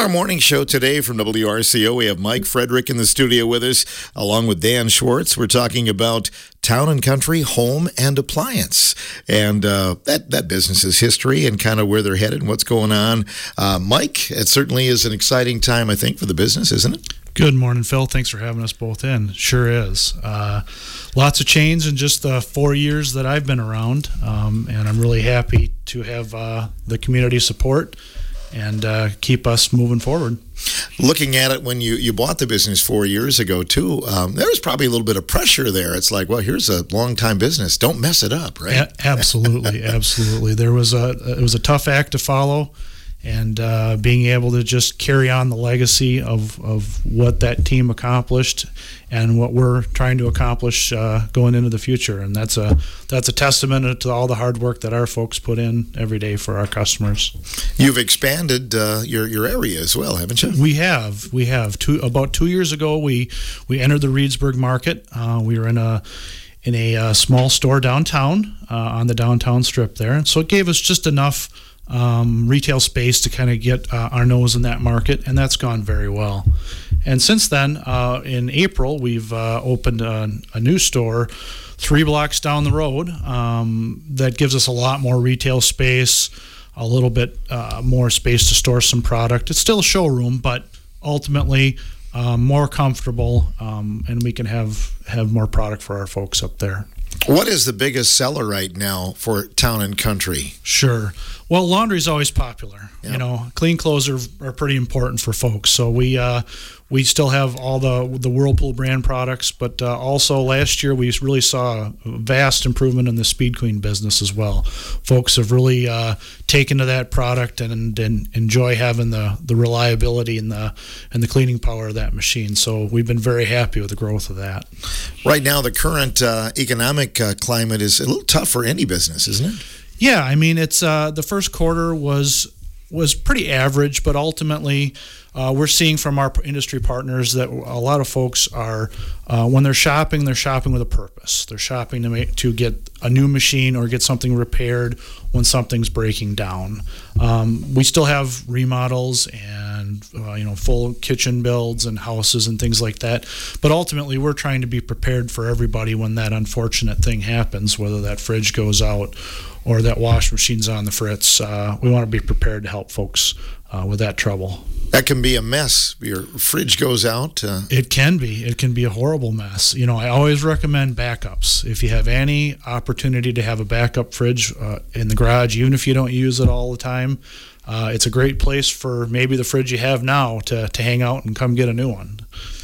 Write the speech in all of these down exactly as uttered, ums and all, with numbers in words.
our morning show today from W R C O, we have Mike Frederick in the studio with us, along with Dan Schwartz. We're talking about Town and Country Home and Appliance, and uh, that, that business's history and kind of where they're headed and what's going on. Uh, Mike, it certainly is an exciting time, I think, for the business, isn't it? Good morning, Phil. Thanks for having us both in. Sure is. Uh, lots of change in just the four years that I've been around, um, and I'm really happy to have uh, the community support and uh, keep us moving forward. Looking at it when you, you bought the business four years ago, too, um, there was probably a little bit of pressure there. It's like, well, here's a long-time business. Don't mess it up, right? A- absolutely, absolutely. There was a it was a tough act to follow, and uh, being able to just carry on the legacy of, of what that team accomplished and what we're trying to accomplish uh, going into the future. And that's a that's a testament to all the hard work that our folks put in every day for our customers. You've expanded uh, your your area as well, haven't you? We have. We have. Two, about two years ago, we, we entered the Reedsburg market. Uh, we were in a in a uh, small store downtown uh, on the downtown strip there. And so it gave us just enough Um, retail space to kind of get uh, our nose in that market, and that's gone very well. And since then, uh, in April, we've uh, opened a, a new store three blocks down the road um, that gives us a lot more retail space, a little bit uh, more space to store some product. It's still a showroom, but ultimately uh, more comfortable, um, and we can have, have more product for our folks up there. What is the biggest seller right now for Town and Country? Sure. Well, laundry's always popular. Yep. You know, clean clothes are, are pretty important for folks. So we uh, we still have all the the Whirlpool brand products, but uh, also last year we really saw a vast improvement in the Speed Queen business as well. Folks have really uh, taken to that product and, and enjoy having the, the reliability and the and the cleaning power of that machine. So we've been very happy with the growth of that. Right now, the current uh, economic uh, climate is a little tough for any business, isn't it? Yeah, I mean, it's uh, the first quarter was was pretty average, but ultimately uh, we're seeing from our industry partners that a lot of folks are, uh, when they're shopping, they're shopping with a purpose. They're shopping to make, to get a new machine or get something repaired when something's breaking down. Um, we still have remodels and uh, you know full kitchen builds and houses and things like that, but ultimately we're trying to be prepared for everybody when that unfortunate thing happens, whether that fridge goes out or that wash machine's on the fritz. Uh, we want to be prepared to help folks uh, with that trouble. That can be a mess. Your fridge goes out. Uh... It can be. It can be a horrible mess. You know, I always recommend backups. If you have any opportunity to have a backup fridge uh, in the garage, even if you don't use it all the time, uh, it's a great place for maybe the fridge you have now to, to hang out and come get a new one.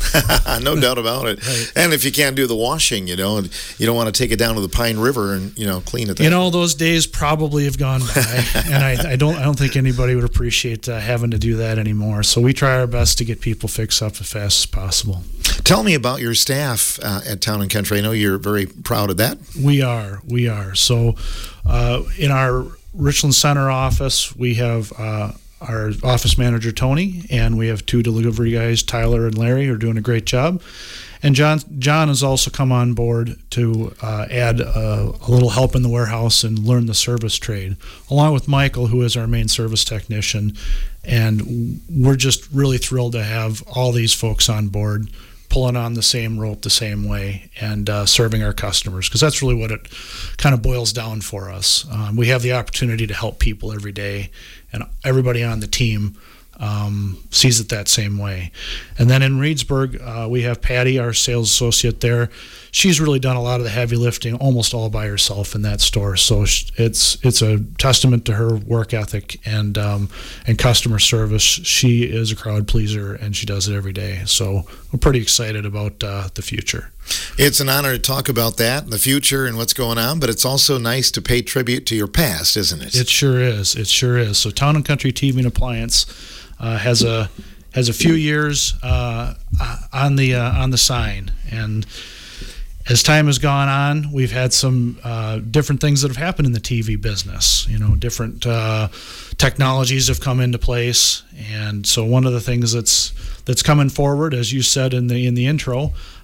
No doubt about it. Right. And if you can't do the washing, you know, you don't want to take it down to the Pine River and, you know, clean it. You know, those days probably have gone by, and I, I don't I don't think anybody would appreciate uh, having to do that anymore. So we try our best to get people fixed up as fast as possible. Tell me about your staff uh, at Town and Country. I know you're very proud of that. We are. We are. So uh, in our Richland Center office, we have uh, our office manager, Tony, and we have two delivery guys, Tyler and Larry, who are doing a great job. And John John has also come on board to uh, add a, a little help in the warehouse and learn the service trade, along with Michael, who is our main service technician. And we're just really thrilled to have all these folks on board, pulling on the same rope the same way and uh, serving our customers, because that's really what it kind of boils down for us. Um, we have the opportunity to help people every day, and everybody on the team um, sees it that same way. And then in Reedsburg, uh, we have Patty, our sales associate there. She's really done a lot of the heavy lifting almost all by herself in that store. So it's it's a testament to her work ethic and um, and customer service. She is a crowd pleaser, and she does it every day. So we're pretty excited about uh, the future. It's an honor to talk about that and the future and what's going on, but it's also nice to pay tribute to your past, isn't it? It sure is. It sure is. So Town and Country T V and Appliance uh, has a has a few years uh, on the uh, on the sign, and as time has gone on, we've had some uh, different things that have happened in the T V business. You know, different uh, technologies have come into place, and so one of the things that's that's coming forward, as you said in the in the intro,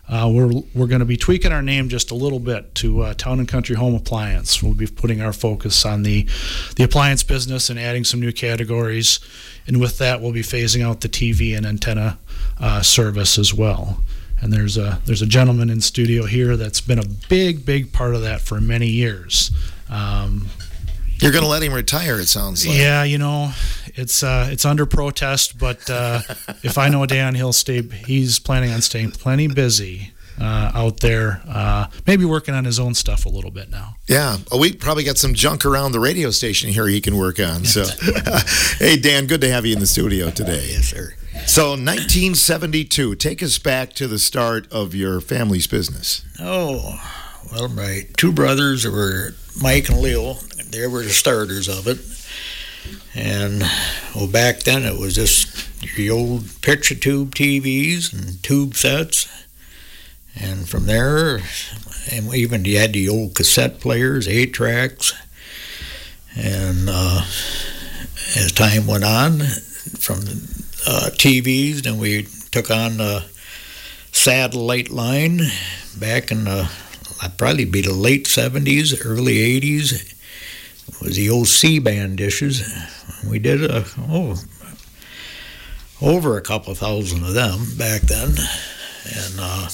uh, we're we're going to be tweaking our name just a little bit to uh, Town and Country Home Appliance. We'll be putting our focus on the the appliance business and adding some new categories. And with that, we'll be phasing out the T V and antenna uh, service as well. And there's a there's a gentleman in studio here that's been a big, big part of that for many years. Um, You're going to let him retire, it sounds like. Yeah, you know, it's uh, it's under protest, but uh, if I know Dan, he'll stay. He's planning on staying plenty busy uh, out there, uh, maybe working on his own stuff a little bit now. Yeah, well, we probably got some junk around the radio station here he can work on. So, hey, Dan, good to have you in the studio today. Yes, sir. So, nineteen seventy-two, take us back to the start of your family's business. Oh, well, my two brothers were Mike and Leo. They were the starters of it. And, well, back then it was just the old picture tube T Vs and tube sets. And from there, and even you had the old cassette players, eight tracks. And uh, as time went on, from uh, T Vs, then we took on the satellite line back in the, I'd probably be the late seventies, early eighties. It was the old C-band dishes. We did a, oh, over a couple thousand of them back then. And uh,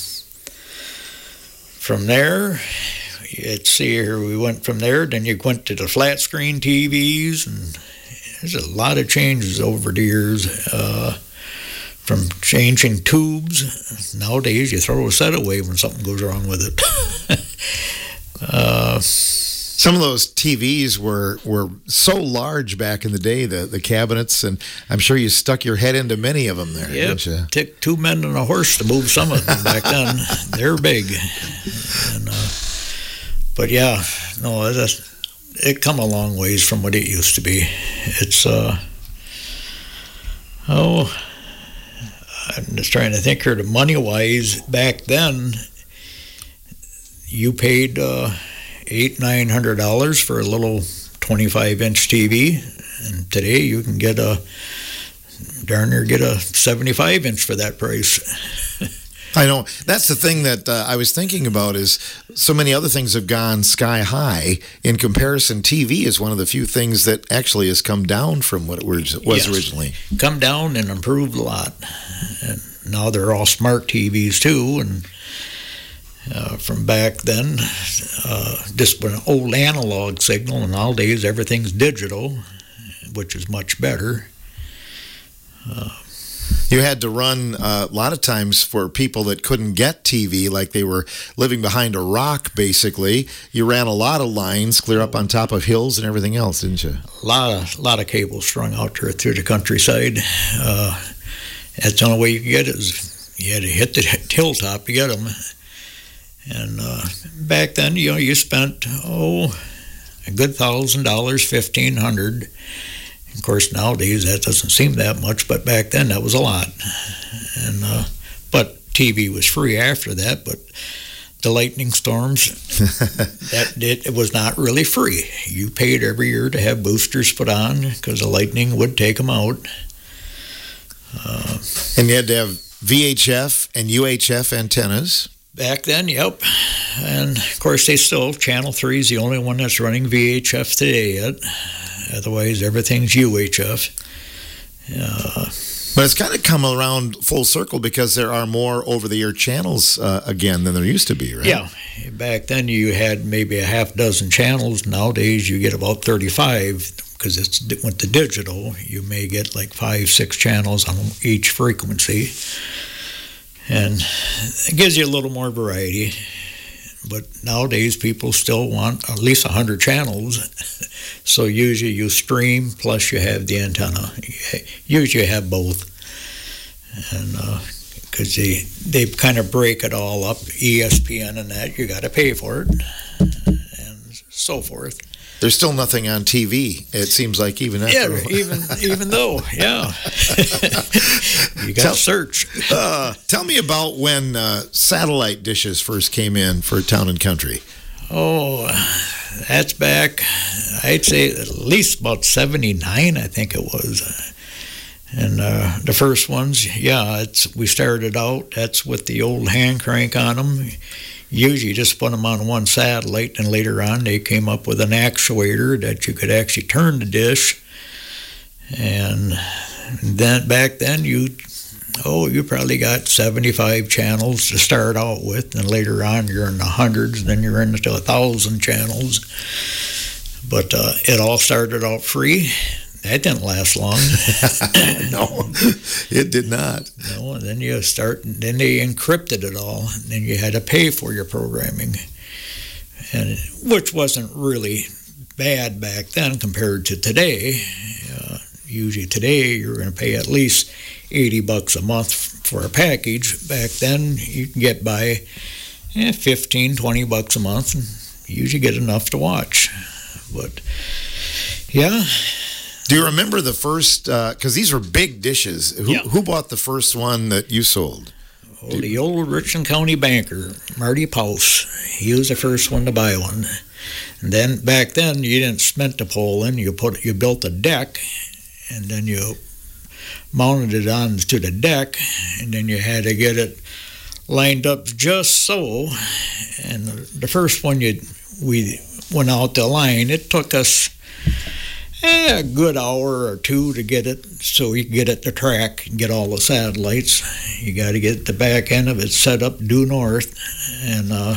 from there, let's see here, we went from there, then you went to the flat screen T Vs, and there's a lot of changes over the years. Uh, from changing tubes, nowadays you throw a set away when something goes wrong with it. uh, Some of those T Vs were, were so large back in the day, the, the cabinets, and I'm sure you stuck your head into many of them there, yep, didn't you? Took two men and a horse to move some of them back then. They're big. And, uh, but yeah, no, it, it come a long ways from what it used to be. It's, uh, oh, I'm just trying to think here, the money-wise, back then, you paid uh, eight, nine hundred dollars for a little twenty-five inch T V, and today you can get a darn near get a seventy-five inch for that price. I know. That's the thing that uh, I was thinking about is so many other things have gone sky high. In comparison, T V is one of the few things that actually has come down from what it was, was yes. originally. Come down and improved a lot. And now they're all smart T Vs too, and Uh, from back then, uh, just an old analog signal, and nowadays everything's digital, which is much better. Uh, you had to run uh, a lot of times for people that couldn't get T V, like they were living behind a rock, basically. You ran a lot of lines clear up on top of hills and everything else, didn't you? A lot of, lot of cables strung out there through the countryside. Uh, that's the only way you could get it, is you had to hit the hilltop to get them. And uh, back then, you know, you spent, oh, a good thousand dollars, fifteen hundred. Of course, nowadays that doesn't seem that much, but back then that was a lot. And uh, but T V was free after that. But the lightning storms, that it, it was not really free. You paid every year to have boosters put on because the lightning would take them out. Uh, and you had to have V H F and U H F antennas. Back then, yep. And, of course, they still, Channel three is the only one that's running V H F today yet. Otherwise, everything's U H F. Uh, but it's kind of come around full circle because there are more over-the-air channels uh, again than there used to be, right? Yeah. Back then, you had maybe a half dozen channels. Nowadays, you get about thirty-five because it's went to digital. You may get like five, six channels on each frequency. And it gives you a little more variety. But nowadays, people still want at least one hundred channels. So usually you stream, plus you have the antenna. Usually you have both. And because uh, they, they kind of break it all up, E S P N and that, you got to pay for it, and so forth. There's still nothing on T V, it seems like, even after. Yeah, even even though, yeah. You got to search. Uh, tell me about when uh, satellite dishes first came in for Town and Country. Oh, that's back, I'd say at least about seventy-nine, I think it was. And uh, the first ones, yeah, it's we started out, that's with the old hand crank on them. Usually you just put them on one satellite, and later on they came up with an actuator that you could actually turn the dish. And then back then you, oh, you probably got seventy-five channels to start out with, and later on you're in the hundreds, then you're into a thousand channels. But uh, it all started out free. That didn't last long. No, it did not. No, and then you start, then they encrypted it all, and then you had to pay for your programming, and which wasn't really bad back then compared to today. Uh, usually today you're going to pay at least eighty bucks a month for a package. Back then you can get by eh, fifteen, twenty bucks a month, and you usually get enough to watch. But yeah. Do you remember the first, because uh, these were big dishes, who, yeah. who bought the first one that you sold? Oh, the old Richland County banker, Marty Paus. He was the first one to buy one. And then back then you didn't cement the pole in, you put you built a deck, and then you mounted it onto the deck, and then you had to get it lined up just so. And the first one you we went out the line, it took us Eh, a good hour or two to get it so you can get it to track and get all the satellites. You got to get the back end of it set up due north, and uh,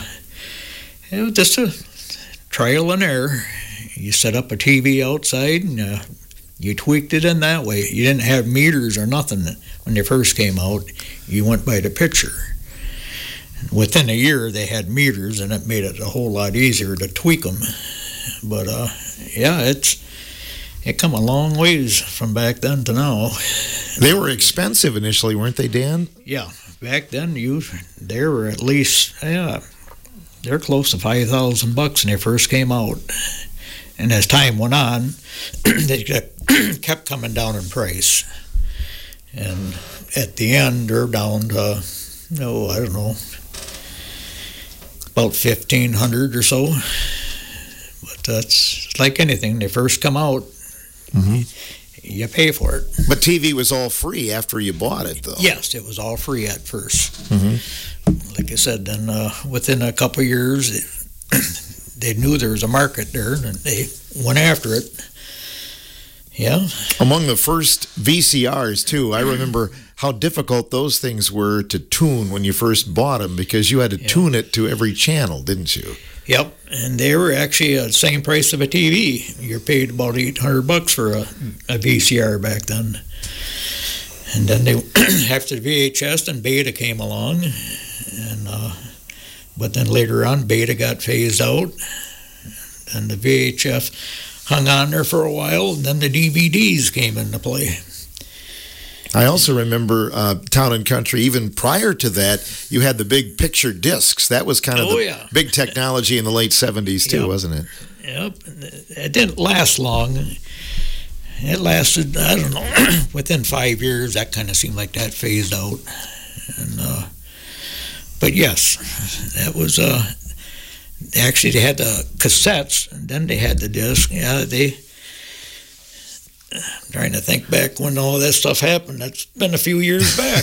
it was just a trial and error. You set up a T V outside, and uh, you tweaked it in that way. You didn't have meters or nothing when they first came out. You went by the picture. Within a year, they had meters, and it made it a whole lot easier to tweak them. But uh, yeah, it's It come a long ways from back then to now. They were expensive initially, weren't they, Dan? Yeah, back then you they were at least yeah, they're close to five thousand bucks when they first came out, and as time went on, they kept coming down in price, and at the end they're down to no, I don't know, about fifteen hundred or so. But that's like anything; they first come out. Mm-hmm. You pay for it. But T V was all free after you bought it, though. Yes, it was all free at first. Mm-hmm. Like I said, then uh, within a couple of years, it, they knew there was a market there, and they went after it. Yeah. Among the first V C Rs, too, I remember how difficult those things were to tune when you first bought them, because you had to yeah. tune it to every channel, didn't you? Yep, and they were actually the same price of a T V. You paid about eight hundred bucks for a, a V C R back then. And then they, after the V H S, then Beta came along, and uh, but then later on, Beta got phased out, and the V H F hung on there for a while, and then the D V Ds came into play. I also remember uh, Town and Country. Even prior to that, you had the big picture discs. That was kind of oh, the yeah. big technology in the late seventies, too, yep. wasn't it? Yep. It didn't last long. It lasted, I don't know, within five years, that kind of seemed like that phased out. And uh, But yes, that was, uh, actually they had the cassettes, and then they had the disc. Yeah, they... I'm trying to think back when all that stuff happened. That's been a few years back.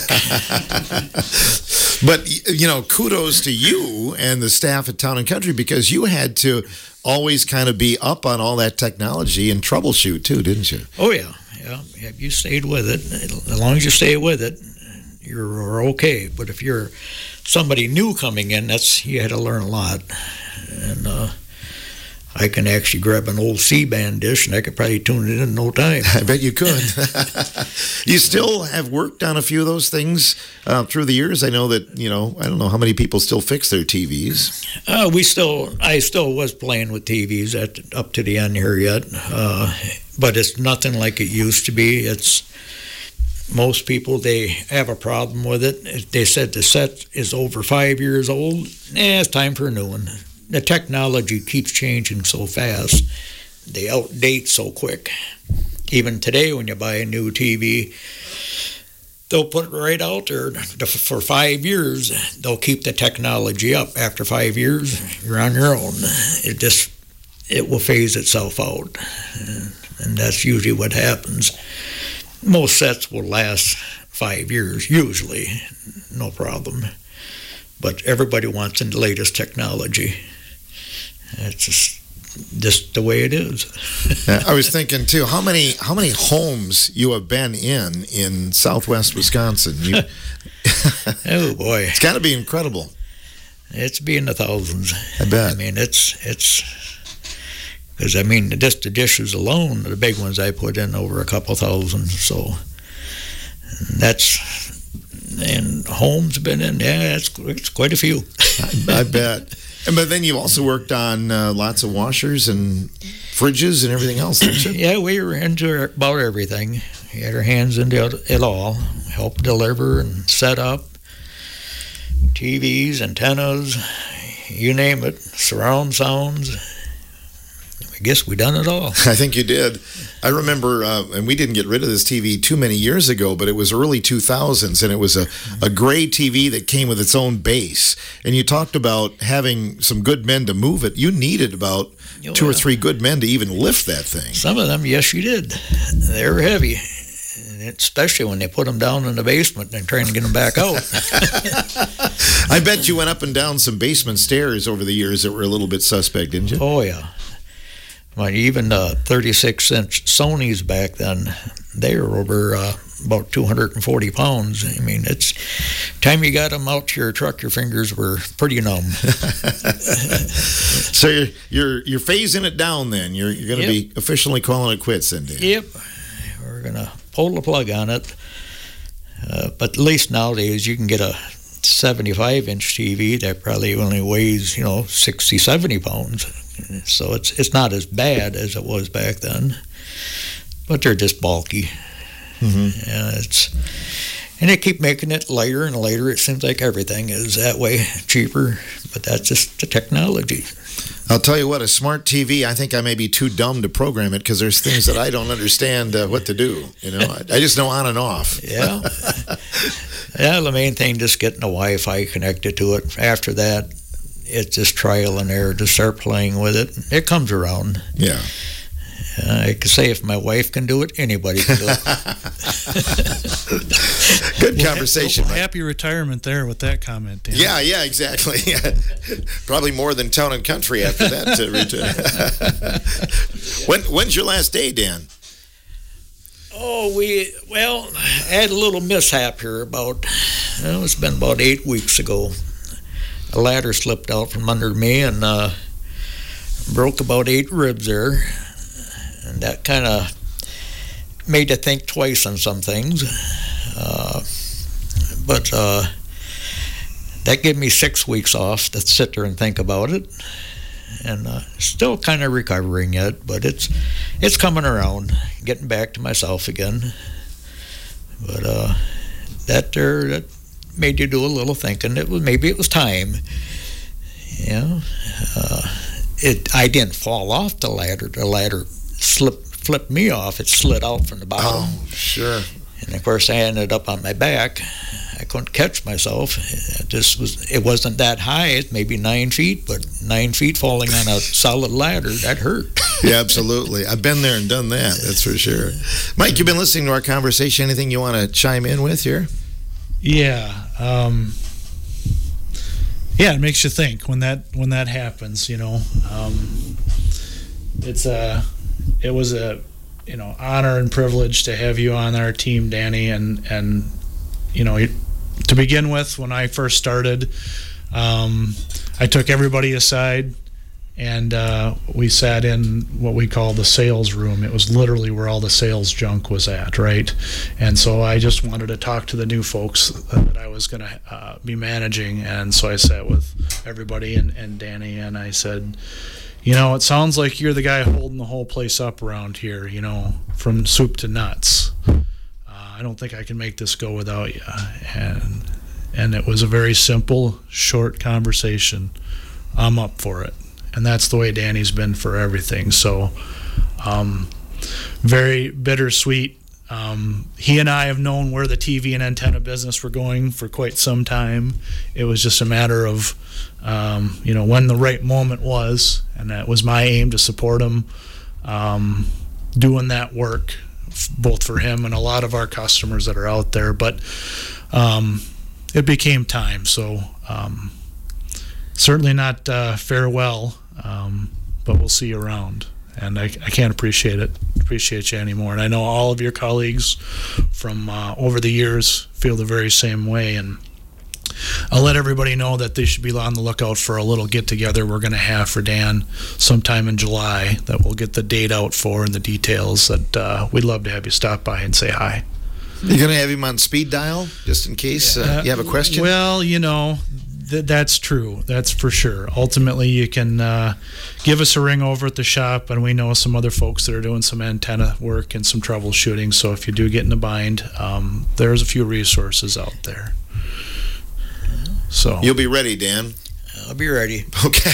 But, you know, kudos to you and the staff at Town and Country, because you had to always kind of be up on all that technology and troubleshoot, too, didn't you? Oh, yeah. Yeah, yeah, you stayed with it. As long as you stay with it, you're okay. But if you're somebody new coming in, that's you had to learn a lot. And, uh, I can actually grab an old C-band dish, and I could probably tune it in no time. I bet you could. You still have worked on a few of those things uh, through the years. I know that, you know, I don't know how many people still fix their T Vs. Uh, we still, I still was playing with T Vs at, up to the end here yet, uh, but it's nothing like it used to be. It's most people, they have a problem with it. If they said the set is over five years old, eh, it's time for a new one. The technology keeps changing so fast. They outdate so quick. Even today, when you buy a new T V, they'll put it right out there for five years. They'll keep the technology up. After five years, you're on your own. It just, it will phase itself out. And that's usually what happens. most sets will last five years, usually, no problem. But everybody wants the latest technology. It's just, just the way it is. I was thinking too, how many how many homes you have been in in Southwest Wisconsin? You, oh boy, it's got to be incredible. It's be in the thousands. I bet. I mean, it's it's because I mean, just the dishes alone, the big ones I put in over a couple thousand. So that's and homes been in. Yeah, it's it's quite a few. I, I bet. And, but then you also worked on uh, lots of washers and fridges and everything else, didn't you? Yeah, we were into about everything. We had our hands into it all. Helped deliver and set up T Vs, antennas, you name it, surround sounds. I guess we done it all. I think you did. I remember, uh, and we didn't get rid of this T V too many years ago, but it was early two thousands, and it was a, a gray T V that came with its own base. And you talked about having some good men to move it. You needed about oh, two yeah. or three good men to even lift that thing. Some of them, yes, you did. They were heavy, especially when they put them down in the basement and trying to get them back out. I bet you went up and down some basement stairs over the years that were a little bit suspect, didn't you? Oh, yeah. Well, even uh, thirty-six inch Sonys back then, they were over uh, about two hundred forty pounds. I mean, it's time you got them out to your truck, your fingers were pretty numb. So you're, you're you're phasing it down then. You're you're going to yep. be officially calling it quits then, Dan. Yep, we're going to pull the plug on it. Uh, but at least nowadays you can get a seventy-five inch T V that probably only weighs, you know, sixty, seventy pounds. So it's it's not as bad as it was back then, but they're just bulky. Mm-hmm. And it's and they keep making it lighter and lighter. It seems like everything is that way, cheaper. But that's just the technology. I'll tell you what, a smart T V, I think I may be too dumb to program it because there's things that I don't understand uh, what to do. You know, I, I just know on and off. Yeah. Yeah, the main thing, just getting the Wi-Fi connected to it. After that, it's just trial and error to start playing with it. It comes around. Yeah. Uh, I can say if my wife can do it, anybody can do it. Good conversation. Well, happy retirement there with that comment, Dan. Yeah, yeah, exactly. Probably more than Town and Country after that. To return. when, when's your last day, Dan? Oh, we, well, I had a little mishap here about, well, it's been about eight weeks ago. A ladder slipped out from under me and uh, broke about eight ribs there. And that kind of made you think twice on some things. Uh, but uh, that gave me six weeks off to sit there and think about it. And uh, still kind of recovering yet, but it's it's coming around, getting back to myself again. But uh, that there that made you do a little thinking. It was maybe it was time. You know, uh, it I didn't fall off the ladder. The ladder slipped flipped me off. It slid out from the bottom. Oh, sure. And of course, I ended up on my back. I couldn't catch myself. It just was. It wasn't that high. It maybe nine feet, but nine feet falling on a solid ladder, that hurt. Yeah, absolutely. I've been there and done that. That's for sure. Mike, you've been listening to our conversation. Anything you want to chime in with here? Yeah. Um, yeah, it makes you think when that when that happens. You know, um, it's a. It was a, you know, honor and privilege to have you on our team, Danny, and and you know, to begin with, when I first started, um, I took everybody aside, and uh, we sat in what we call the sales room. It was literally where all the sales junk was at, right? And so I just wanted to talk to the new folks that I was going to uh, be managing, and so I sat with everybody and, and Danny, and I said, you know, it sounds like you're the guy holding the whole place up around here, you know, from soup to nuts. Uh, I don't think I can make this go without you. And and it was a very simple, short conversation. I'm up for it. And that's the way Danny's been for everything. So um, very bittersweet. Um, he and I have known where the T V and antenna business were going for quite some time. It was just a matter of, um, you know, when the right moment was, and that was my aim to support him um, doing that work f- both for him and a lot of our customers that are out there. But um, it became time, so um, certainly not uh, farewell, um, but we'll see you around. And I, I can't appreciate it, appreciate you anymore. And I know all of your colleagues from uh, over the years feel the very same way. And I'll let everybody know that they should be on the lookout for a little get-together we're going to have for Dan sometime in July that we'll get the date out for and the details. That uh, we'd love to have you stop by and say hi. You're going to have him on speed dial just in case uh, you have a question? Well, you know, th- that's true. That's for sure. Ultimately, you can uh, give us a ring over at the shop, and we know some other folks that are doing some antenna work and some troubleshooting. So if you do get in a bind, um, there's a few resources out there. So you'll be ready, Dan. I'll be ready. Okay.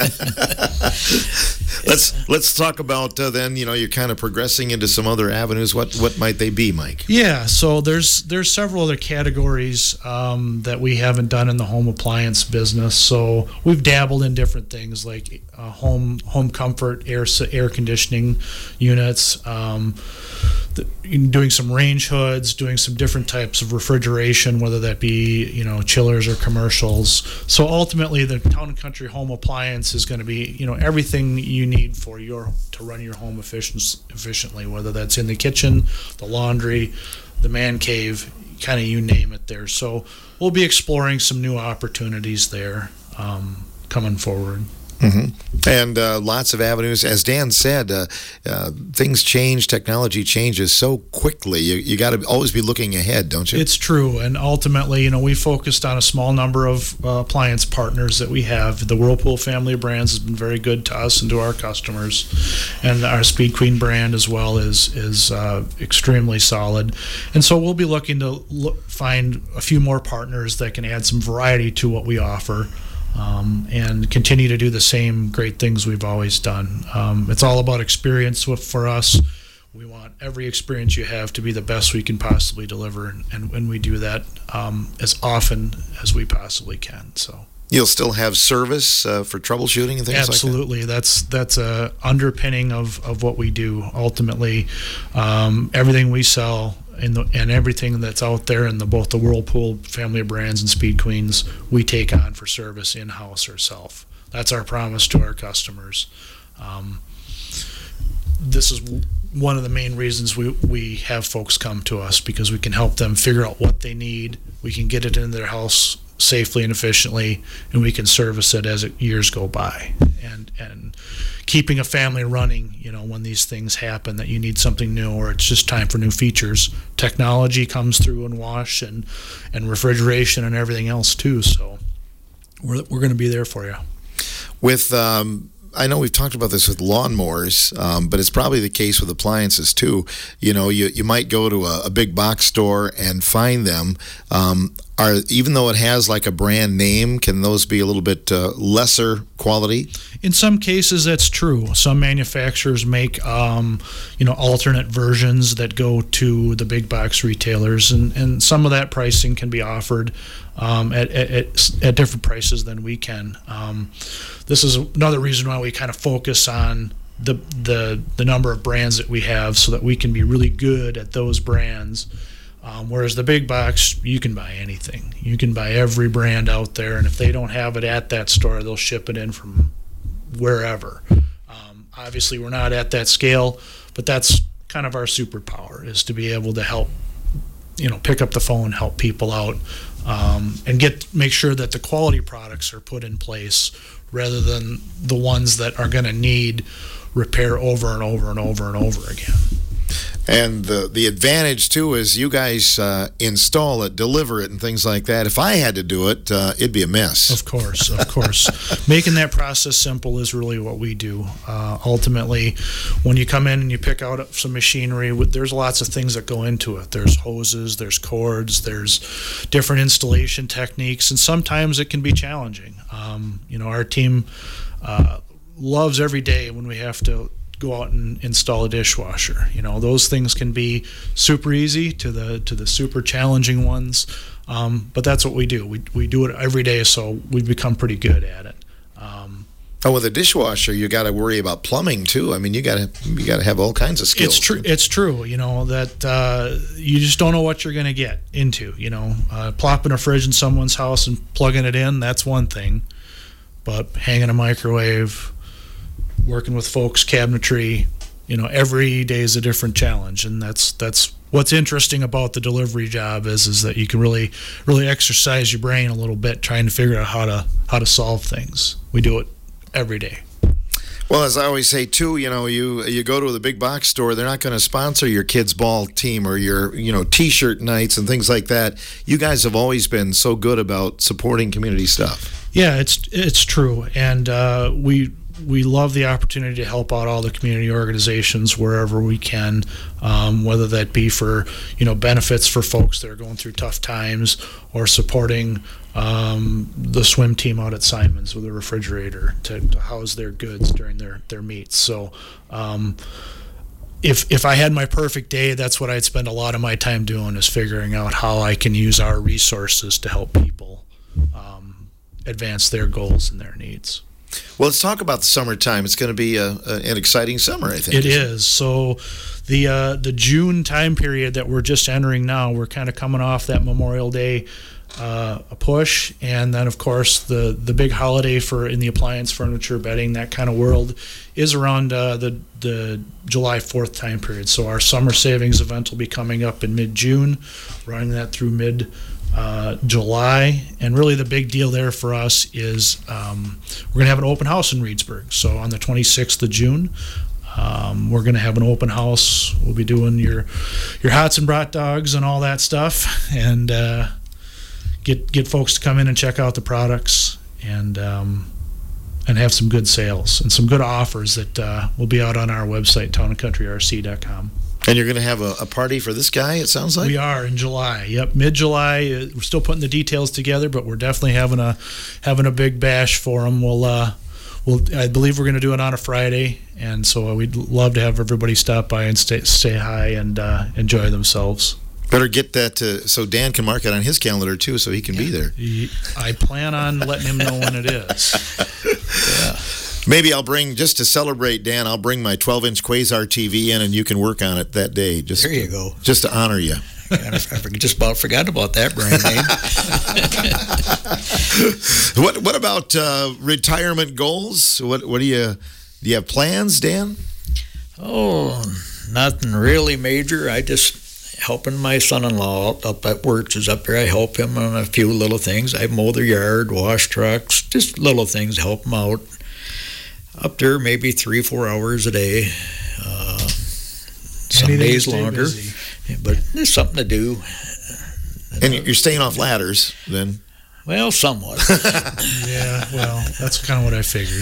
let's let's talk about uh, then. You know, you're kind of progressing into some other avenues. What what might they be, Mike? Yeah. So there's there's several other categories um, that we haven't done in the home appliance business. So we've dabbled in different things like uh, home home comfort, air air conditioning units. Um, doing some range hoods, doing some different types of refrigeration, whether that be, you know, chillers or commercials. So ultimately, the Town and Country Home Appliance is going to be, you know, everything you need for your to run your home efficient, efficiently, whether that's in the kitchen, the laundry, the man cave, kind of you name it there. So we'll be exploring some new opportunities there um, coming forward. Mm-hmm. And uh, lots of avenues. As Dan said, uh, uh, things change, technology changes so quickly. You, you got to always be looking ahead, don't you? It's true. And ultimately, you know, we focused on a small number of uh, appliance partners that we have. The Whirlpool family of brands has been very good to us and to our customers. And our Speed Queen brand as well is, is uh, extremely solid. And so we'll be looking to look, find a few more partners that can add some variety to what we offer. Um, and continue to do the same great things we've always done. Um, it's all about experience with, for us. We want every experience you have to be the best we can possibly deliver, and, and when we do that um, as often as we possibly can. So you'll still have service uh, for troubleshooting and things Absolutely. like that? Absolutely. That's that's a underpinning of, of what we do. Ultimately, um, everything we sell and, the, and everything that's out there in the, both the Whirlpool family of brands and Speed Queens, we take on for service in-house ourselves. That's our promise to our customers. Um, this is one of the main reasons we, we have folks come to us, because we can help them figure out what they need. We can get it in their house safely and efficiently, and we can service it as it, years go by. And and keeping a family running, you know, when these things happen that you need something new or it's just time for new features, technology comes through and wash and, and refrigeration and everything else too. So we're we're going to be there for you. With um I know we've talked about this with lawnmowers, um, but it's probably the case with appliances too. You know, you, you might go to a, a big box store and find them. Um, are even though it has like a brand name, can those be a little bit uh, lesser quality? In some cases, that's true. Some manufacturers make, um, you know, alternate versions that go to the big box retailers, and, and some of that pricing can be offered um, at, at at different prices than we can. Um, this is another reason why we kind of focus on the the the number of brands that we have, so that we can be really good at those brands. Um, whereas the big box, you can buy anything. You can buy every brand out there, and if they don't have it at that store, they'll ship it in from wherever. Um, obviously, we're not at that scale, but that's kind of our superpower, is to be able to help, you know, pick up the phone, help people out, um, and get make sure that the quality products are put in place, rather than the ones that are going to need repair over and over and over and over again. And the the advantage too is you guys uh, install it, deliver it, and things like that. If I had to do it, uh, it'd be a mess. Of course, of course. Making that process simple is really what we do. Uh, ultimately, when you come in and you pick out some machinery, there's lots of things that go into it. There's hoses, there's cords, there's different installation techniques, and sometimes it can be challenging. Um, you know, our team uh, loves every day when we have to go out and install a dishwasher. You know, those things can be super easy to the to the super challenging ones, um, but that's what we do. We we do it every day, so we've become pretty good at it. Um, Oh, with a dishwasher, you got to worry about plumbing too. I mean, you got to you got to have all kinds of skills. It's true. It's true. You know that uh, you just don't know what you're going to get into. You know, uh, plopping a fridge in someone's house and plugging it in—that's one thing. But hanging a microwave, working with folks, cabinetry, you know, every day is a different challenge, and that's that's what's interesting about the delivery job is is that you can really really exercise your brain a little bit trying to figure out how to how to solve things. We do it every day. Well, as I always say too, you know, you you go to the big box store, they're not going to sponsor your kids' ball team or your, you know, T-shirt nights and things like that. You guys have always been so good about supporting community stuff. Yeah, it's it's true, and uh, we we love the opportunity to help out all the community organizations wherever we can, um, whether that be for, you know, benefits for folks that are going through tough times, or supporting um, the swim team out at Simons with a refrigerator to, to house their goods during their, their meets. So um, if if I had my perfect day, that's what I'd spend a lot of my time doing, is figuring out how I can use our resources to help people um, advance their goals and their needs. Well, let's talk about the summertime. It's going to be a, a, an exciting summer, I think. It is. So the uh, the June time period that we're just entering now, we're kind of coming off that Memorial Day uh, a push, and then of course the the big holiday for in the appliance, furniture, bedding, that kind of world is around uh, the the July fourth time period. So our summer savings event will be coming up in mid-June, running that through mid Uh, July, and really the big deal there for us is um, we're going to have an open house in Reedsburg. So on the twenty-sixth of June, um, we're going to have an open house. We'll be doing your your hots and brat dogs and all that stuff, and uh, get get folks to come in and check out the products, and um, and have some good sales and some good offers that uh, will be out on our website, town and country r c dot com. And you're going to have a, a party for this guy, it sounds like? We are in July. Yep, mid-July. Uh, we're still putting the details together, but we're definitely having a having a big bash for him. We'll, uh, we'll I believe we're going to do it on a Friday, and so we'd love to have everybody stop by and stay, say hi and uh, enjoy themselves. Better get that to, so Dan can mark it on his calendar, too, so he can be there. He, I plan on letting him know when it is. Yeah. Maybe I'll bring, just to celebrate, Dan, I'll bring my twelve-inch Quasar T V in, and you can work on it that day. Just there you to, go. Just to honor you. I just about forgot about that brand name. what What about uh, retirement goals? What What do you do? You have plans, Dan? Oh, nothing really major. I just helping my son-in-law up at Wirtz is up there. I help him on a few little things. I mow their yard, wash trucks, just little things, help him out. Up there, maybe three, four hours a day. Uh, some Anything days to stay longer, busy. but there's something to do. And you're staying off ladders, then? Well, somewhat. Yeah, well, that's kind of what I figured.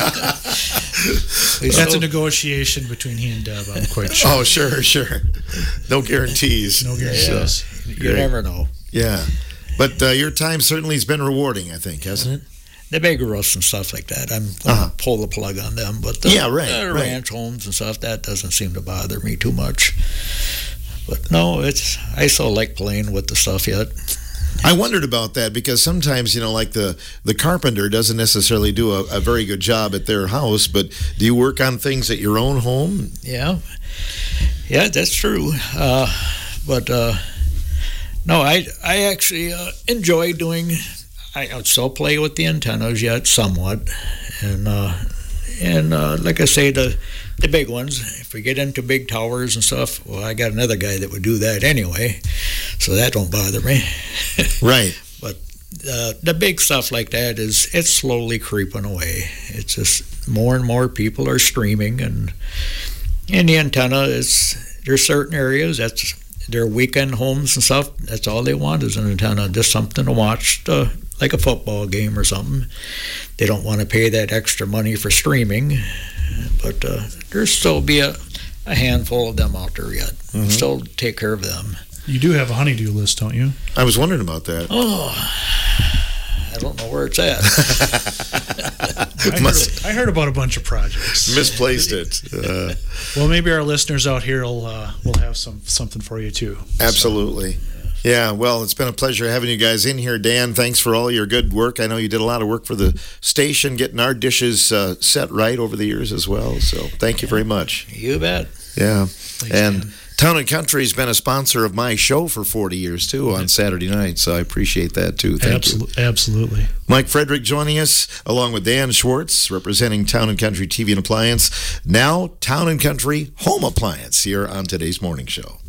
That's a negotiation between he and Deb, I'm quite sure. Oh, sure, sure. No guarantees. No guarantees. So, You great. never know. Yeah. But uh, your time certainly has been rewarding, I think, hasn't it? The bigger roasts and stuff like that, I'm going Uh-huh. to pull the plug on them. But the, Yeah, right, the right. ranch homes and stuff, that doesn't seem to bother me too much. But no, it's I still like playing with the stuff yet. I wondered about that because sometimes, you know, like the, the carpenter doesn't necessarily do a, a very good job at their house, but do you work on things at your own home? Yeah, yeah, that's true. Uh, but uh, no, I I actually uh, enjoy doing. I would still play with the antennas yet somewhat, and uh, and uh, like I say, the the big ones. If we get into big towers and stuff, well, I got another guy that would do that anyway, so that don't bother me. Right. But uh, the big stuff like that is it's slowly creeping away. It's just more and more people are streaming, and and the antenna is there's certain areas that's their weekend homes and stuff. That's all they want is an antenna, just something to watch. To, like a football game or something. They don't want to pay that extra money for streaming, but uh, there's still be a, a handful of them out there yet. Mm-hmm. Still take care of them. You do have a honeydew list, don't you? I was wondering about that. Oh, I don't know where it's at. I, Must- heard, I heard about a bunch of projects. Misplaced it. Uh, Well, maybe our listeners out here will uh, will have some something for you too. absolutely. Yeah, well, it's been a pleasure having you guys in here. Dan, thanks for all your good work. I know you did a lot of work for the station, getting our dishes uh, set right over the years as well. So thank you very much. You bet. Yeah. Thanks, and Dan. Town and Country's been a sponsor of my show for forty years, too, on Saturday night. So I appreciate that, too. Thank you. Absolutely. Mike Frederick joining us, along with Dan Schwartz, representing Town and Country T V and Appliance. Now, Town and Country Home Appliance here on today's morning show.